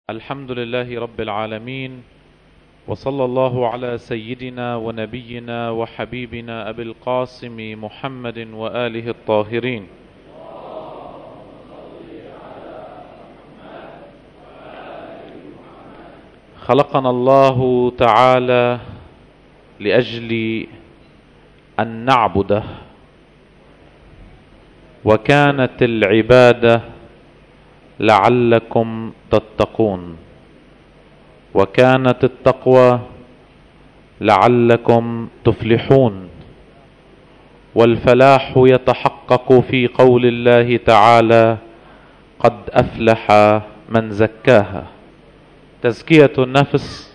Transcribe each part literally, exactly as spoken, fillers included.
الحمد لله رب العالمين، وصلى الله على سيدنا ونبينا وحبيبنا أبي القاسم محمد وآله الطاهرين. خلقنا الله تعالى لأجل أن نعبده، وكانت العبادة لعلكم تتقون، وكانت التقوى لعلكم تفلحون، والفلاح يتحقق في قول الله تعالى: قد أفلح من زكاها. تزكية النفس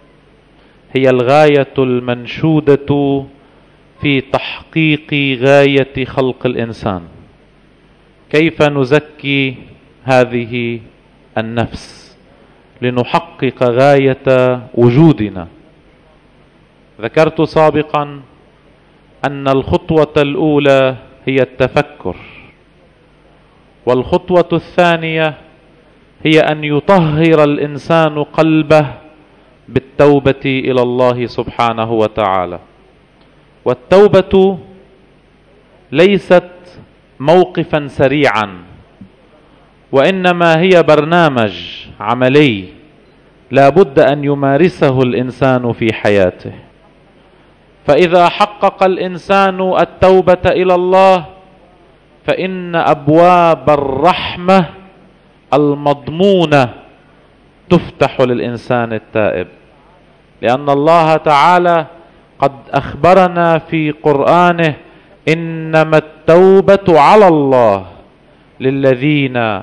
هي الغاية المنشودة في تحقيق غاية خلق الإنسان. كيف نزكي هذه النفس لنحقق غاية وجودنا؟ ذكرت سابقا أن الخطوة الأولى هي التفكر، والخطوة الثانية هي أن يطهر الإنسان قلبه بالتوبة إلى الله سبحانه وتعالى. والتوبة ليست موقفا سريعا، وإنما هي برنامج عملي لا بد أن يمارسه الإنسان في حياته. فإذا حقق الإنسان التوبة إلى الله فإن أبواب الرحمة المضمونة تفتح للإنسان التائب، لأن الله تعالى قد أخبرنا في قرآنه: إنما التوبة على الله للذين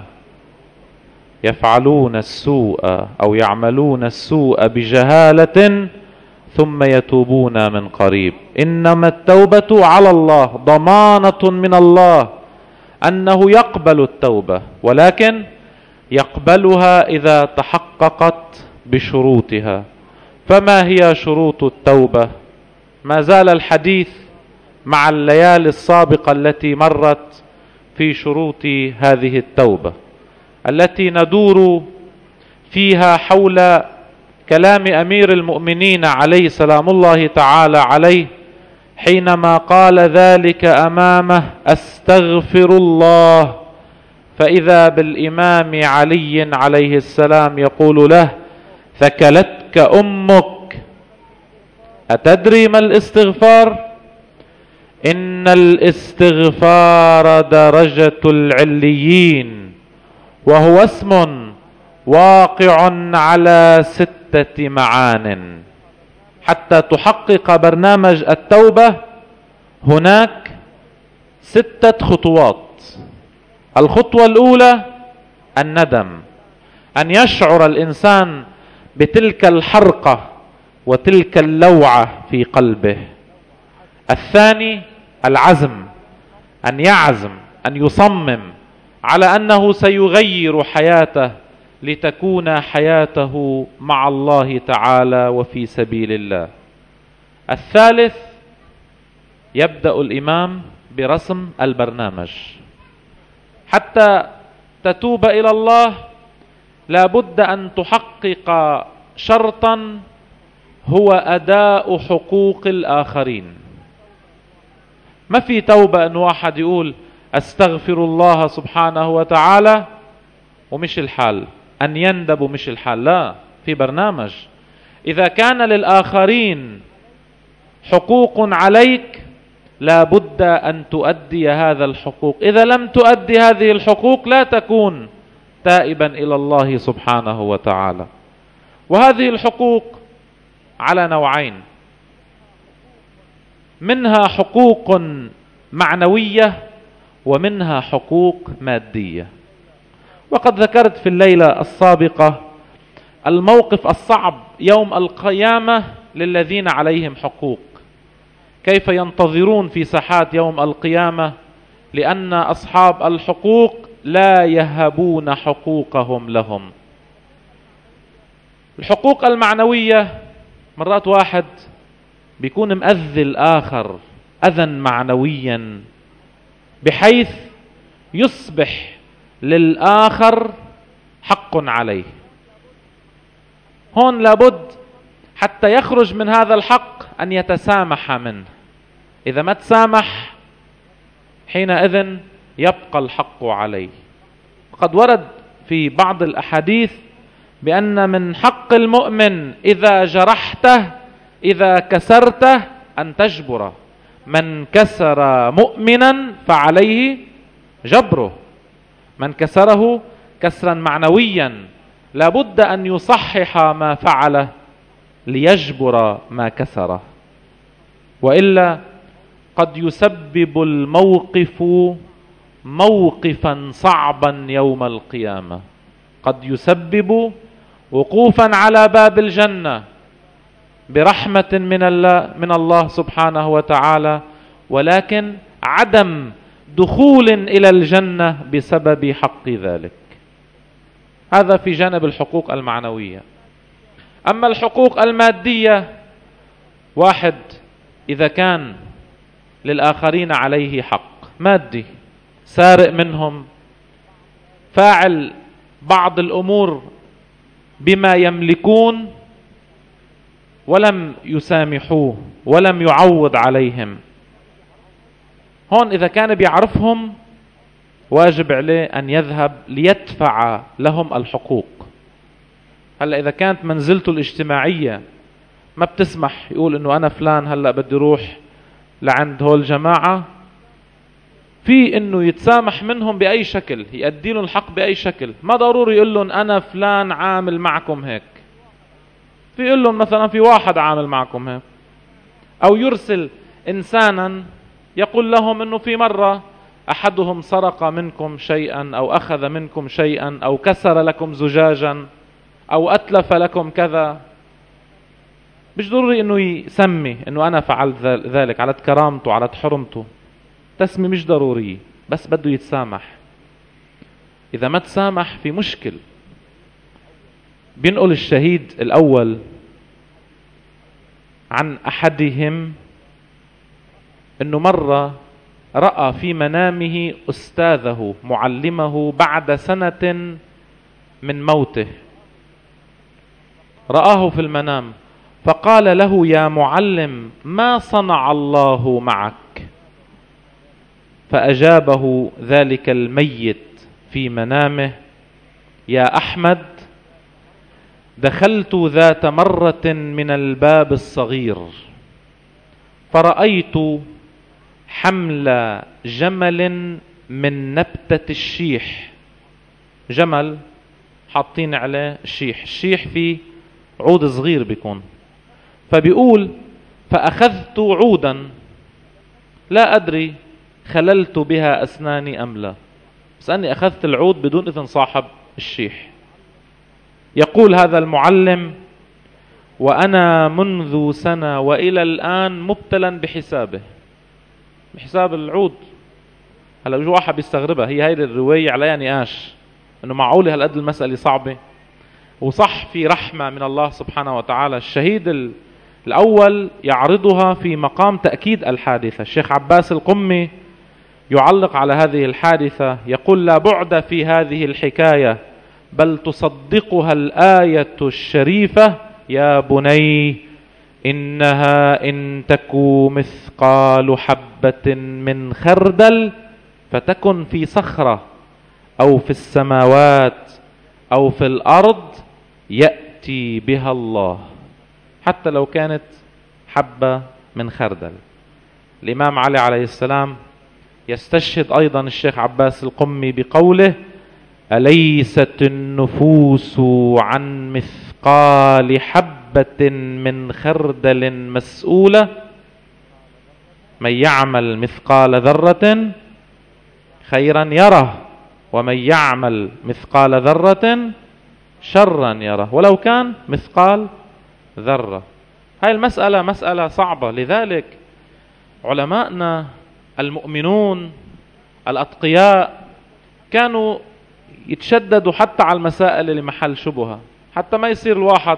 يفعلون السوء أو يعملون السوء بجهالة ثم يتوبون من قريب. إنما التوبة على الله، ضمانة من الله أنه يقبل التوبة، ولكن يقبلها إذا تحققت بشروطها. فما هي شروط التوبة؟ ما زال الحديث مع الليالي السابقة التي مرت في شروط هذه التوبة، التي ندور فيها حول كلام أمير المؤمنين عليه سلام الله تعالى عليه، حينما قال ذلك أمامه: أستغفر الله. فإذا بالإمام علي عليه السلام يقول له: ثكلتك أمك، أتدري ما الاستغفار؟ إن الاستغفار درجة العليين، وهو اسم واقع على ستة معان. حتى تحقق برنامج التوبة هناك ستة خطوات. الخطوة الأولى الندم، أن يشعر الإنسان بتلك الحرقة وتلك اللوعة في قلبه. الثاني العزم، أن يعزم، أن يصمم على أنه سيغير حياته لتكون حياته مع الله تعالى وفي سبيل الله. الثالث يبدأ الإمام برسم البرنامج. حتى تتوب إلى الله لا بد أن تحقق شرطا، هو أداء حقوق الآخرين. ما في توبة أن واحد يقول أستغفر الله سبحانه وتعالى ومش الحال، أن يندب ومش الحال. لا، في برنامج. إذا كان للآخرين حقوق عليك لا بد أن تؤدي هذا الحقوق. إذا لم تؤدي هذه الحقوق لا تكون تائبا إلى الله سبحانه وتعالى. وهذه الحقوق على نوعين: منها حقوق معنوية ومنها حقوق مادية. وقد ذكرت في الليلة السابقة الموقف الصعب يوم القيامة للذين عليهم حقوق، كيف ينتظرون في ساحات يوم القيامة، لأن أصحاب الحقوق لا يهبون حقوقهم لهم. الحقوق المعنوية مرات واحد بيكون مأذي الآخر أذى معنويا بحيث يصبح للآخر حق عليه. هون لابد حتى يخرج من هذا الحق أن يتسامح منه. إذا ما تسامح حينئذ يبقى الحق عليه. قد ورد في بعض الأحاديث بأن من حق المؤمن إذا جرحته إذا كسرته أن تجبره. من كسر مؤمنا فعليه جبره. من كسره كسرا معنويا لابد أن يصحح ما فعله ليجبر ما كسره، وإلا قد يسبب الموقف موقفا صعبا يوم القيامة. قد يسبب وقوفا على باب الجنة برحمة من الله من الله سبحانه وتعالى، ولكن عدم دخول إلى الجنة بسبب حق ذلك. هذا في جانب الحقوق المعنوية. أما الحقوق المادية، واحد إذا كان للآخرين عليه حق مادي، سارق منهم، فاعل بعض الأمور بما يملكون ولم يسامحوه ولم يعوض عليهم، هون إذا كان بيعرفهم واجب عليه أن يذهب ليدفع لهم الحقوق. هلأ إذا كانت منزلته الاجتماعية ما بتسمح يقول إنه أنا فلان هلأ بدي روح لعند هول الجماعة، في إنه يتسامح منهم بأي شكل، يؤدي لهم الحق بأي شكل. ما ضروري يقول لهم أنا فلان عامل معكم هيك، في يقول لهم مثلا في واحد عامل معكم هيك، أو يرسل إنسانا يقول لهم إنه في مرة أحدهم سرق منكم شيئا أو أخذ منكم شيئا أو كسر لكم زجاجا أو أتلف لكم كذا. مش ضروري إنه يسمي إنه أنا فعلت ذلك على كرامته على حرمته، تسمي مش ضروري، بس بده يتسامح. إذا ما تسامح في مشكل. بينقل الشهيد الأول عن أحدهم إنه مرة رأى في منامه أستاذه معلمه بعد سنة من موته، رآه في المنام فقال له يا معلم ما صنع الله معك؟ فأجابه ذلك الميت في منامه يا أحمد دخلت ذات مرة من الباب الصغير فرأيت حمل جمل من نبتة الشيح، جمل حاطين عليه الشيح، الشيح فيه عود صغير بيكون، فبيقول فأخذت عودا لا أدري خللت بها أسناني أم لا، بس أني أخذت العود بدون إذن صاحب الشيح. يقول هذا المعلم وأنا منذ سنة وإلى الآن مبتلا بحسابه، بحساب العود. هلا بيجي واحد بيستغربها، هي هاي الرواية عليها نقاش انه معقولة هالقد المسألة صعبة؟ وصح في رحمة من الله سبحانه وتعالى. الشهيد الأول يعرضها في مقام تأكيد الحادثة. الشيخ عباس القمي يعلق على هذه الحادثة يقول لا بعد في هذه الحكاية بل تصدقها الآية الشريفة يا بني إنها إن تكو مثقال حبة من خردل فتكن في صخرة أو في السماوات أو في الأرض يأتي بها الله، حتى لو كانت حبة من خردل. الإمام علي عليه السلام يستشهد أيضا الشيخ عباس القمي بقوله أليست النفوس عن مثقال حبة من خردل مسؤولة من يعمل مثقال ذرة خيرا يره ومن يعمل مثقال ذرة شرا يره ولو كان مثقال ذرة. هاي المسألة مسألة صعبة، لذلك علماءنا المؤمنون الأتقياء كانوا يتشددوا حتى على المسائل اللي محل شبهة، حتى ما يصير الواحد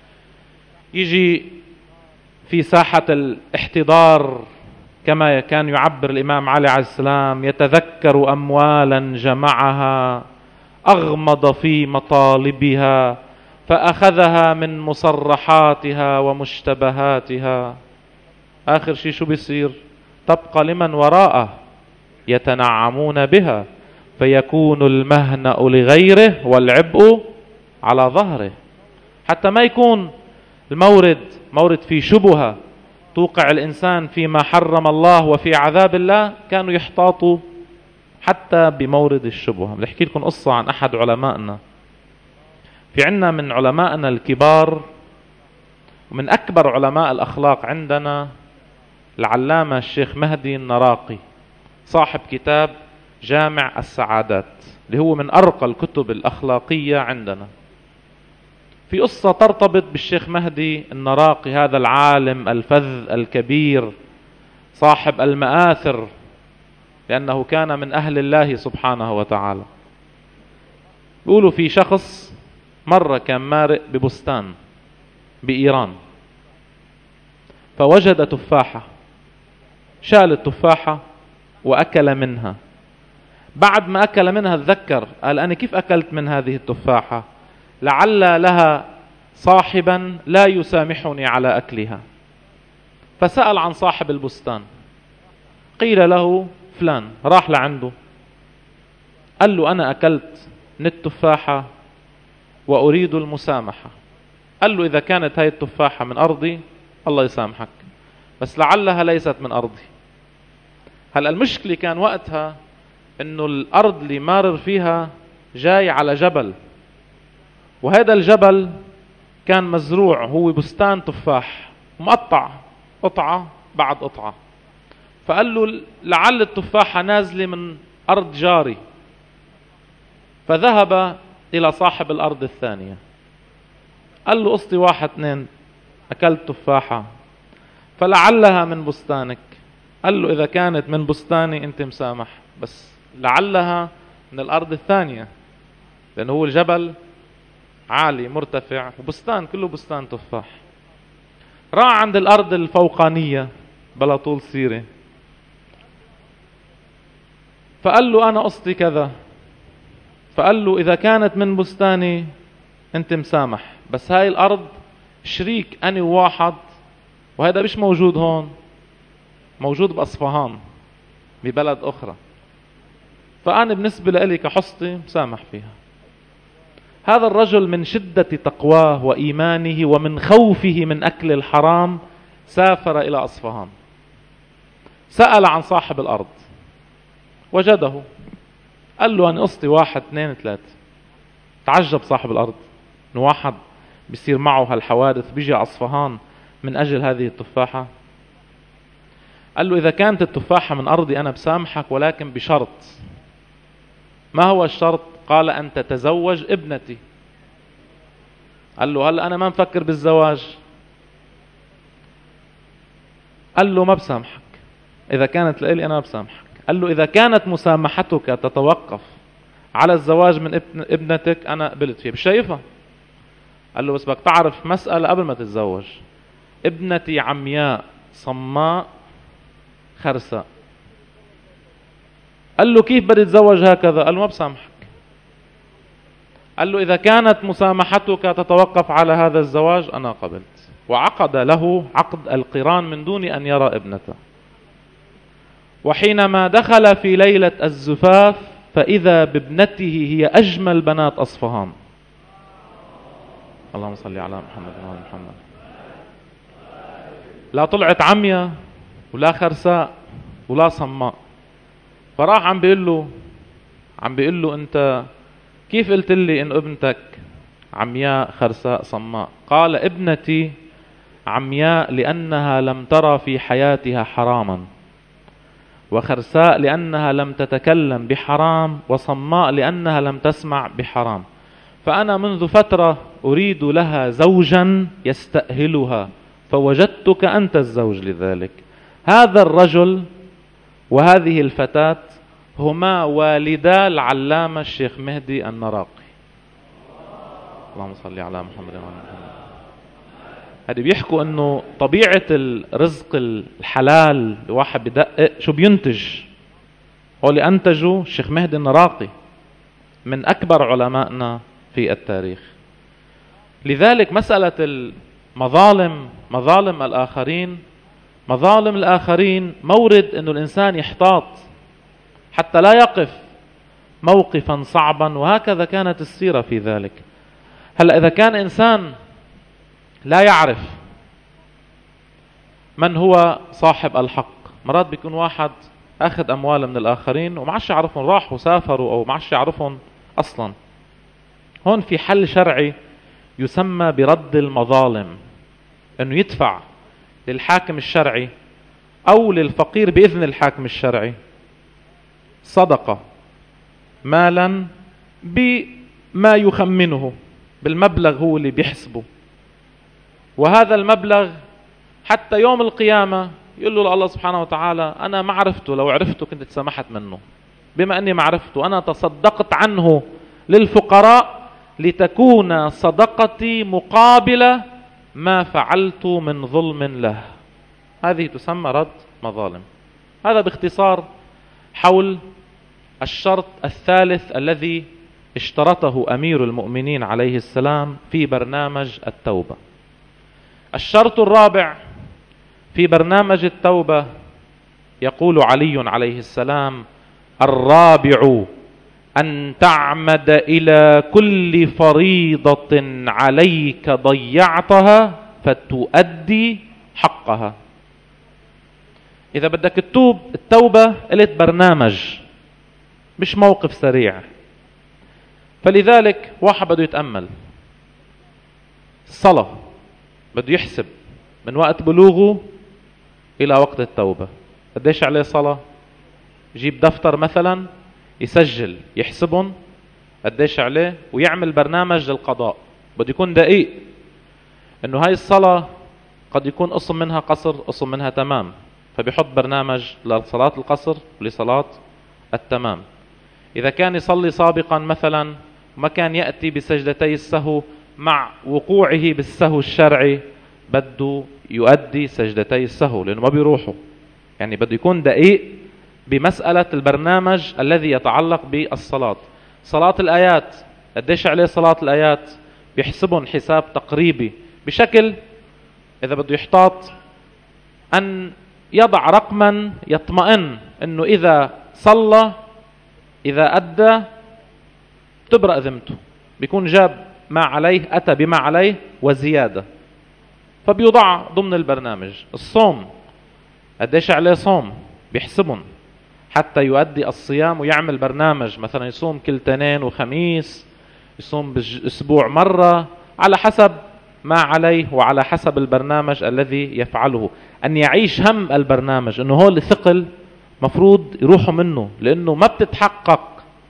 يجي في ساحة الاحتضار كما كان يعبر الإمام علي عليه السلام يتذكر أموالا جمعها أغمض في مطالبها فأخذها من مصرحاتها ومشتبهاتها. آخر شيء شو بيصير؟ تبقى لمن وراءه يتنعمون بها، فيكون المهنأ لغيره والعبء على ظهره. حتى ما يكون المورد مورد فيه شبهة توقع الإنسان فيما حرم الله وفي عذاب الله، كانوا يحتاطوا حتى بمورد الشبهة. بحكي لكم قصة عن أحد علمائنا. في عنا من علمائنا الكبار ومن أكبر علماء الأخلاق عندنا العلامة الشيخ مهدي النراقي، صاحب كتاب جامع السعادات اللي هو من أرقى الكتب الأخلاقية عندنا. في قصة ترتبط بالشيخ مهدي النراقي، هذا العالم الفذ الكبير صاحب المآثر، لأنه كان من أهل الله سبحانه وتعالى. بيقولوا في شخص مرة كان مارق ببستان بإيران، فوجد تفاحة، شال التفاحة وأكل منها. بعد ما أكل منها تذكر، قال أنا كيف أكلت من هذه التفاحة؟ لعل لها صاحبا لا يسامحني على أكلها. فسأل عن صاحب البستان، قيل له فلان. راح لعنده قال له أنا أكلت من التفاحة وأريد المسامحة. قال له إذا كانت هاي التفاحة من أرضي الله يسامحك، بس لعلها ليست من أرضي. هلأ المشكلة كان وقتها إنه الأرض اللي مارر فيها جاي على جبل، وهذا الجبل كان مزروع، هو بستان تفاح مقطع قطعة بعد قطعة. فقال له لعل التفاحة نازلة من أرض جاري. فذهب إلى صاحب الأرض الثانية، قال له قصتي واحد اثنين، أكلت تفاحة فلعلها من بستانك. قال له إذا كانت من بستاني أنت مسامح، بس لعلها من الأرض الثانية، لأنه هو الجبل عالي مرتفع وبستان كله بستان تفاح. راح عند الأرض الفوقانية بلا طول سيرة، فقال له أنا قصتي كذا. فقال له إذا كانت من بستاني أنت مسامح، بس هاي الأرض شريك أنا وواحد، وهذا مش موجود هون، موجود بأصفهان ببلد أخرى، فأنا بالنسبة لي كحصتي مسامح فيها. هذا الرجل من شدة تقواه وإيمانه ومن خوفه من أكل الحرام سافر إلى أصفهان، سأل عن صاحب الأرض وجده، قال له أنا قصتي واحد اثنين ثلاثة. تعجب صاحب الأرض إنه واحد بيصير معه هالحوادث بيجي أصفهان من أجل هذه التفاحة. قال له إذا كانت التفاحة من أرضي أنا بسامحك، ولكن بشرط. ما هو الشرط؟ قال أن تتزوج ابنتي. قال له هل أنا ما مفكر بالزواج؟ قال له ما بسامحك، إذا كانت لإلي أنا بسامحك. قال له إذا كانت مسامحتك تتوقف على الزواج من ابنتك أنا قبلت فيه. بشايفها؟ قال له بس بدك تعرف مسألة قبل ما تتزوج، ابنتي عمياء صماء خرساء. قال له كيف بدي اتزوج هكذا؟ قال له ما بسامحك. قال له إذا كانت مسامحتك تتوقف على هذا الزواج أنا قبلت. وعقد له عقد القران من دون أن يرى ابنته. وحينما دخل في ليلة الزفاف فإذا بابنته هي أجمل بنات أصفهان. اللهم صل على محمد وعلى محمد. لا طلعت عمية ولا خرساء ولا صماء. فراح عم بيقول له عم بيقول له أنت كيف قلت لي إن ابنتك عمياء خرساء صماء؟ قال ابنتي عمياء لأنها لم ترى في حياتها حراما، وخرساء لأنها لم تتكلم بحرام، وصماء لأنها لم تسمع بحرام. فأنا منذ فترة أريد لها زوجا يستأهلها، فوجدتك أنت الزوج لذلك. هذا الرجل وهذه الفتاة هما والدا العلامة الشيخ مهدي النراقي. اللهم صل على محمد وعلى محمد. هذي بيحكوا انه طبيعة الرزق الحلال، الواحد بدقق شو بينتج. هو اللي انتجوا الشيخ مهدي النراقي من اكبر علمائنا في التاريخ. لذلك مسألة المظالم، مظالم الآخرين، مظالم الآخرين مورد أنه الإنسان يحتاط حتى لا يقف موقفا صعبا، وهكذا كانت السيرة في ذلك. هلأ إذا كان إنسان لا يعرف من هو صاحب الحق، مرات بيكون واحد أخذ أموال من الآخرين ومعش يعرفهم، راحوا سافروا أو معش يعرفهم أصلا. هون في حل شرعي يسمى برد المظالم، أنه يدفع للحاكم الشرعي أو للفقير بإذن الحاكم الشرعي صدقة مالا بما يخمنه، بالمبلغ هو اللي بيحسبه، وهذا المبلغ حتى يوم القيامة يقول له الله سبحانه وتعالى أنا ما عرفته، لو عرفته كنت تسامحت منه، بما أني ما عرفته أنا تصدقت عنه للفقراء لتكون صدقتي مقابلة ما فعلت من ظلم له. هذه تسمى رد مظالم. هذا باختصار حول الشرط الثالث الذي اشترطه أمير المؤمنين عليه السلام في برنامج التوبة. الشرط الرابع في برنامج التوبة يقول علي عليه السلام: الرابع أن تعمد إلى كل فريضة عليك ضيعتها فتؤدي حقها. إذا بدك تتوب، التوبة قلت برنامج مش موقف سريع. فلذلك واحد بده يتأمل الصلاة، بده يحسب من وقت بلوغه إلى وقت التوبة قديش عليه صلاة، يجيب دفتر مثلا يسجل يحسبهم قديش عليه ويعمل برنامج للقضاء. بده يكون دقيق انه هاي الصلاة قد يكون قسم منها قصر قسم منها تمام، فبيحط برنامج لصلاة القصر ولصلاة التمام. إذا كان يصلي سابقا مثلا ما كان يأتي بسجدتي السهو مع وقوعه بالسهو الشرعي، بده يؤدي سجدتي السهو لأنه ما بيروحوا. يعني بده يكون دقيق بمسألة البرنامج الذي يتعلق بالصلاة. صلاة الآيات قديش عليه صلاة الآيات بيحسبهم حساب تقريبي، بشكل إذا بده يحتاط أن يضع رقما يطمئن أنه إذا صلى إذا أدى تبرأ ذمته، بيكون جاب ما عليه أتى بما عليه وزيادة، فبيوضع ضمن البرنامج. الصوم قديش عليه صوم بيحسبهم حتى يؤدي الصيام ويعمل برنامج، مثلا يصوم كل تنين وخميس، يصوم بالأسبوع مرة، على حسب ما عليه وعلى حسب البرنامج الذي يفعله. أن يعيش هم البرنامج أنه هو الثقل مفروض يروحوا منه، لأنه ما بتتحقق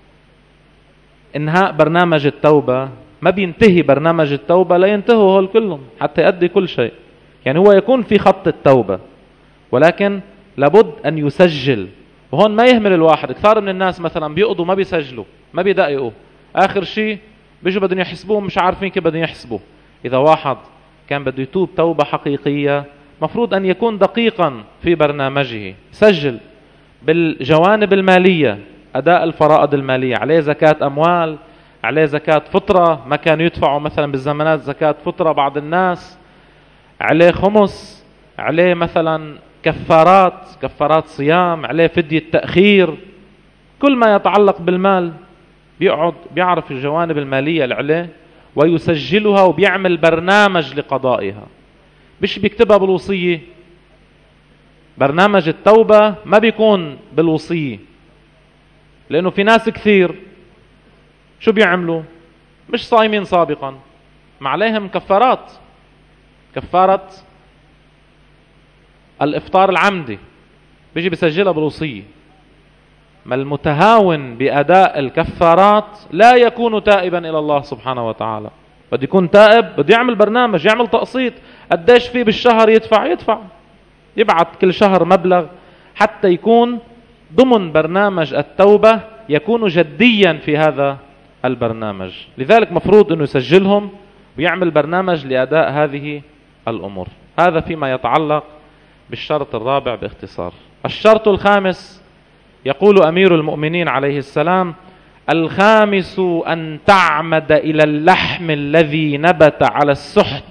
انهاء برنامج التوبة، ما بينتهي برنامج التوبة لا ينتهوا هول كلهم حتى يؤدي كل شيء. يعني هو يكون في خط التوبة ولكن لابد أن يسجل. وهون ما يهمل الواحد، كثار من الناس مثلا بيقضوا ما بيسجلوا ما بيدققوا، آخر شيء بيجوا بدهم يحسبوه مش عارفين كيف بدهم يحسبوا. إذا واحد كان بده يتوب توبة حقيقية مفروض أن يكون دقيقا في برنامجه، سجل بالجوانب المالية، أداء الفرائض المالية، عليه زكاة أموال، عليه زكاة فطرة ما كانوا يدفعوا مثلا بالزمانات زكاة فطرة بعض الناس، عليه خمس، عليه مثلا كفارات كفارات صيام، عليه فدية تأخير، كل ما يتعلق بالمال بيقعد بيعرف الجوانب المالية اللي عليه ويسجلها وبيعمل برنامج لقضائها، مش بيكتبها بالوصية. برنامج التوبة ما بيكون بالوصية، لأنه في ناس كثير شو بيعملوا مش صايمين سابقا ما عليهم كفارات، كفارة الإفطار العمدي بيجي بيسجلها بالوصية. ما المتهاون بأداء الكفارات لا يكون تائبا إلى الله سبحانه وتعالى. بده يكون تائب، بده يعمل برنامج، يعمل تقسيط، قديش فيه بالشهر يدفع يدفع يبعت كل شهر مبلغ حتى يكون ضمن برنامج التوبة، يكون جديا في هذا البرنامج. لذلك مفروض أنه يسجلهم ويعمل برنامج لأداء هذه الأمور. هذا فيما يتعلق بالشرط الرابع باختصار. الشرط الخامس يقول أمير المؤمنين عليه السلام: الخامس أن تعمد إلى اللحم الذي نبت على السحت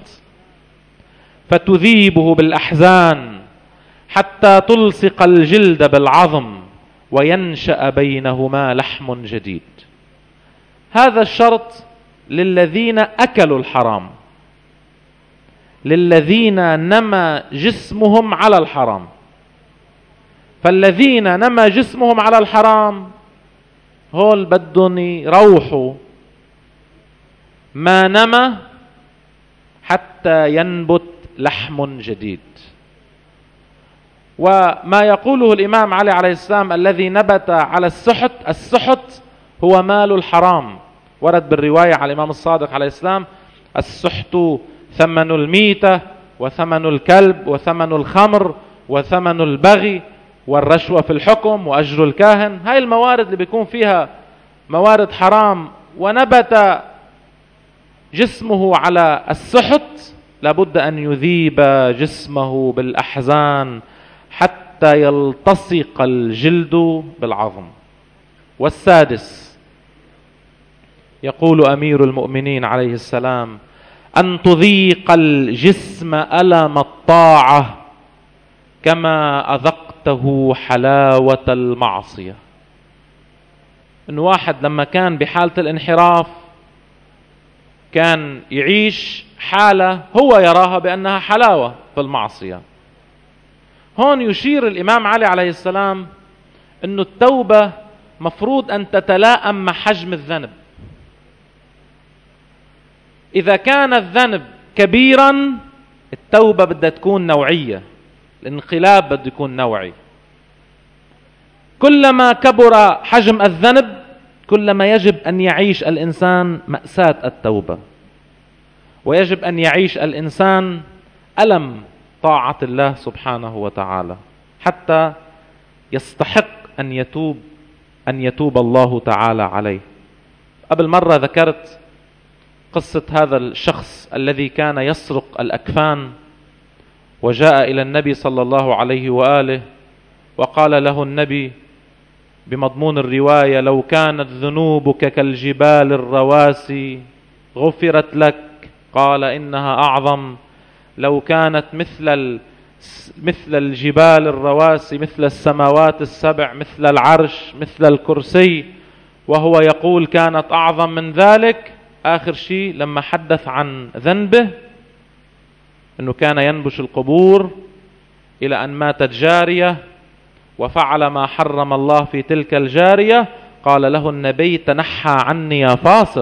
فتذيبه بالأحزان حتى تلصق الجلد بالعظم وينشأ بينهما لحم جديد. هذا الشرط للذين أكلوا الحرام، للذين نمى جسمهم على الحرام. فالذين نمى جسمهم على الحرام هول بدهم يروحوا ما نمى حتى ينبت لحم جديد. وما يقوله الإمام علي عليه السلام الذي نبت على السحت، السحت هو مال الحرام. ورد بالرواية على الإمام الصادق عليه السلام: السحت ثمن الميتة وثمن الكلب وثمن الخمر وثمن البغي والرشوة في الحكم وأجر الكاهن. هاي الموارد اللي بيكون فيها موارد حرام ونبت جسمه على السحت لابد أن يذيب جسمه بالأحزان حتى يلتصق الجلد بالعظم. والسادس يقول أمير المؤمنين عليه السلام: أن تذيق الجسم ألم الطاعة كما أذقته حلاوة المعصية. إن واحد لما كان بحالة الانحراف كان يعيش حالة هو يراها بأنها حلاوة في المعصية. هون يشير الإمام علي عليه السلام أن التوبة مفروض أن تتلائم مع حجم الذنب. إذا كان الذنب كبيرا التوبة بدها تكون نوعية، الانقلاب بده يكون نوعي. كلما كبر حجم الذنب كلما يجب أن يعيش الإنسان مأساة التوبة، ويجب أن يعيش الإنسان ألم طاعة الله سبحانه وتعالى حتى يستحق أن يتوب أن يتوب الله تعالى عليه. قبل مرة ذكرت قصة هذا الشخص الذي كان يسرق الأكفان، وجاء إلى النبي صلى الله عليه وآله وقال له النبي بمضمون الرواية: لو كانت ذنوبك كالجبال الرواسي غفرت لك. قال: إنها أعظم. لو كانت مثل مثل الجبال الرواسي، مثل السماوات السبع، مثل العرش، مثل الكرسي. وهو يقول كانت أعظم من ذلك. آخر شيء لما حدث عن ذنبه أنه كان ينبش القبور إلى أن ماتت جارية وفعل ما حرم الله في تلك الجارية، قال له النبي: تنحى عني يا فاسق،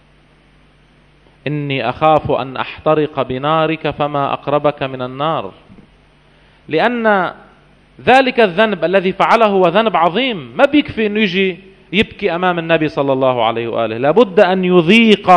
إني أخاف أن أحترق بنارك فما أقربك من النار. لأن ذلك الذنب الذي فعله هو ذنب عظيم، ما بيكفي أنه يجي يبكي أمام النبي صلى الله عليه وآله، لابد أن يذيق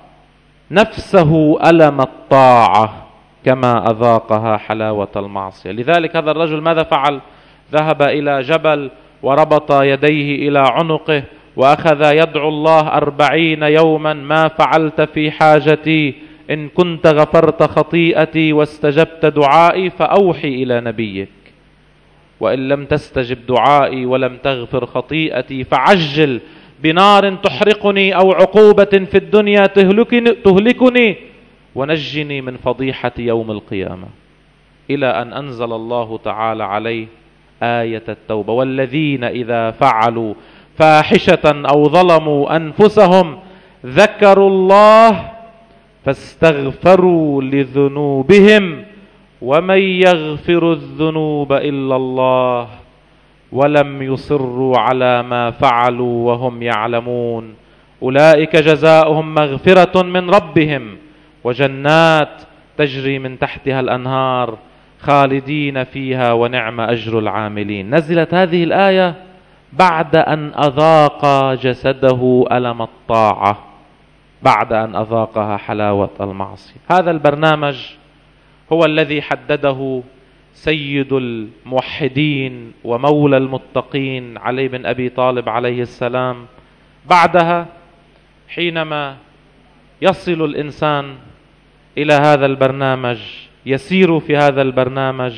نفسه ألم الطاعة كما أذاقها حلاوة المعصية. لذلك هذا الرجل ماذا فعل؟ ذهب إلى جبل وربط يديه إلى عنقه وأخذ يدعو الله أربعين يوما: ما فعلت في حاجتي، إن كنت غفرت خطيئتي واستجبت دعائي فأوحي إلى نبيك، وإن لم تستجب دعائي ولم تغفر خطيئتي فعجل بنار تحرقني أو عقوبة في الدنيا تهلكني, تهلكني ونجني من فضيحة يوم القيامة. إلى أن أنزل الله تعالى عليه آية التوبة: والذين إذا فعلوا فاحشة أو ظلموا أنفسهم ذكروا الله فاستغفروا لذنوبهم ومن يغفر الذنوب إلا الله ولم يصروا على ما فعلوا وهم يعلمون أولئك جزاؤهم مغفرة من ربهم وجنات تجري من تحتها الأنهار خالدين فيها ونعم أجر العاملين. نزلت هذه الآية بعد أن أذاق جسده ألم الطاعة، بعد أن أذاقها حلاوة المعصية. هذا البرنامج هو الذي حدده سيد الموحدين ومولى المتقين علي بن أبي طالب عليه السلام. بعدها حينما يصل الإنسان إلى هذا البرنامج، يسير في هذا البرنامج،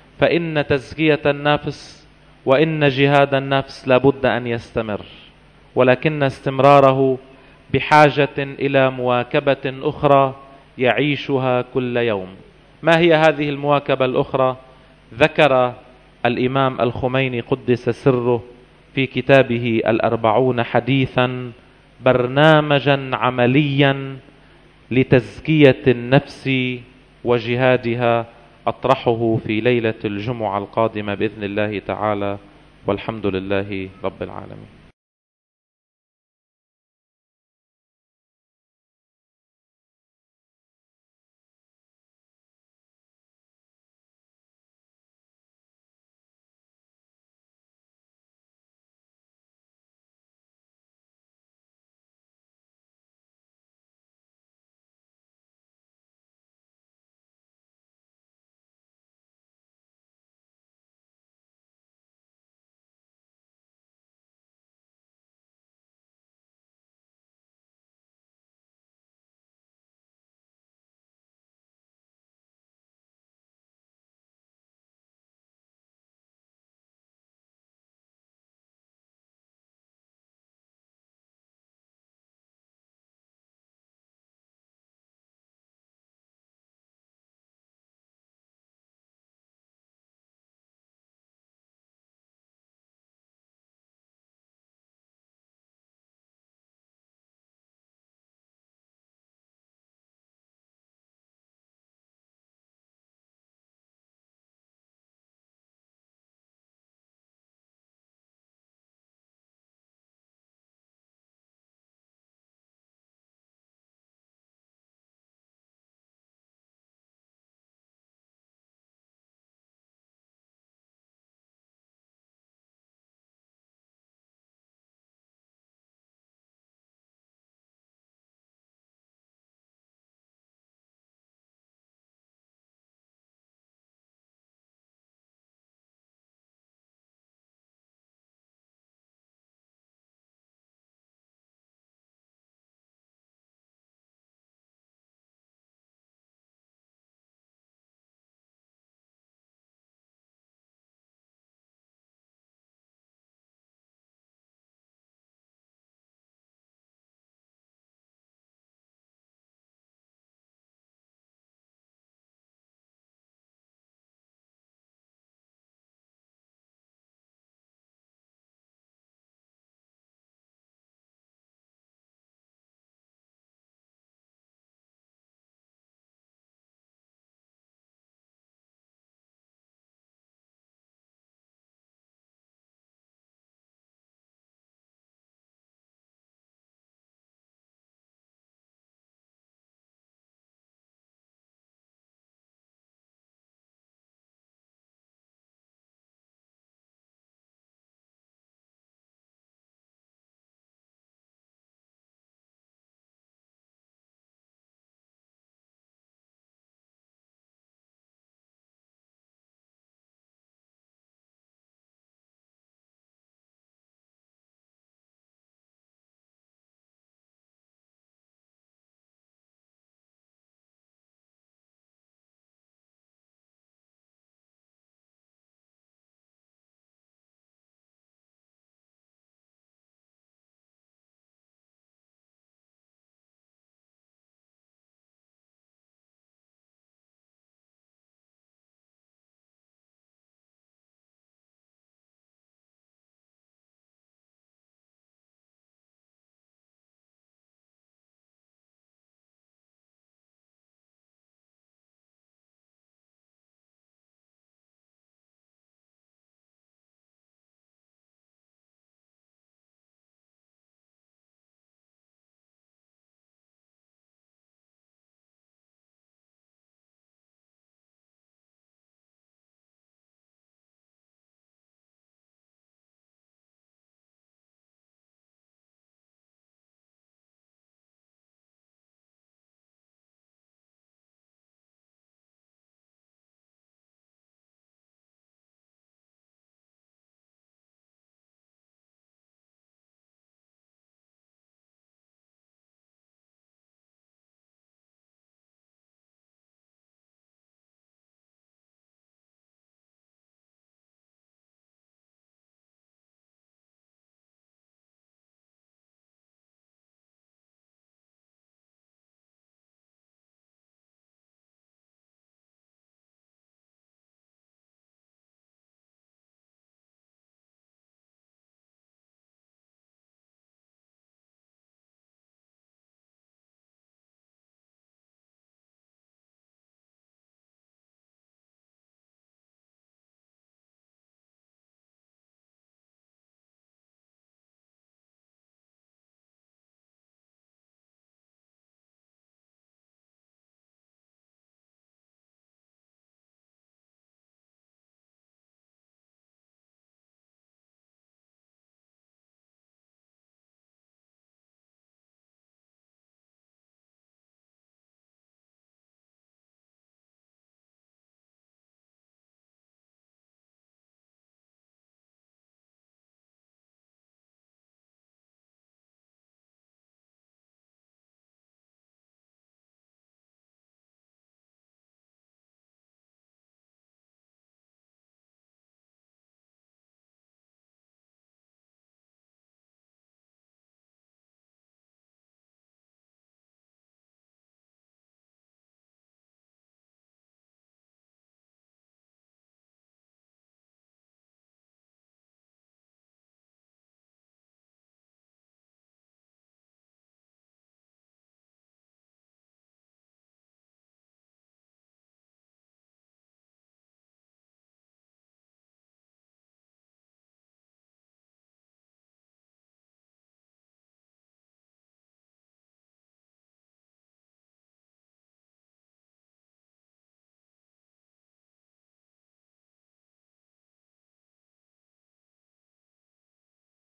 فإن تزكية النفس وإن جهاد النفس لابد أن يستمر. ولكن استمراره بحاجة إلى مواكبة أخرى يعيشها كل يوم. ما هي هذه المواكبة الأخرى؟ ذكر الإمام الخميني قدس سره في كتابه الأربعون حديثا برنامجا عمليا لتزكية النفس وجهادها، أطرحه في ليلة الجمعة القادمة بإذن الله تعالى، والحمد لله رب العالمين.